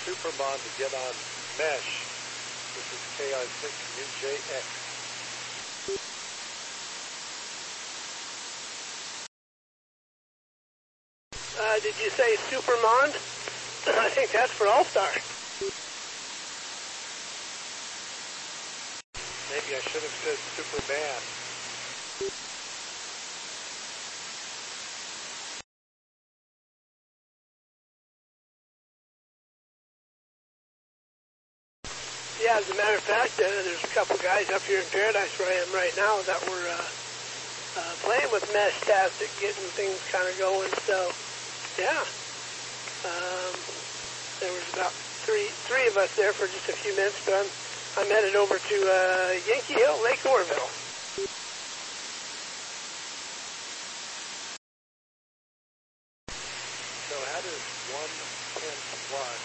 Supermon to get on mesh. This is KI6UJX. Did you say Supermon? I think that's for All-Star. Maybe I should have said Superman. Yeah, as a matter of fact, there's a couple guys up here in Paradise where I am right now that were playing with Meshtastic, getting things kind of going. So, yeah, there was about three of us there for just a few minutes, but I'm headed over to Yankee Hill, Lake Oroville.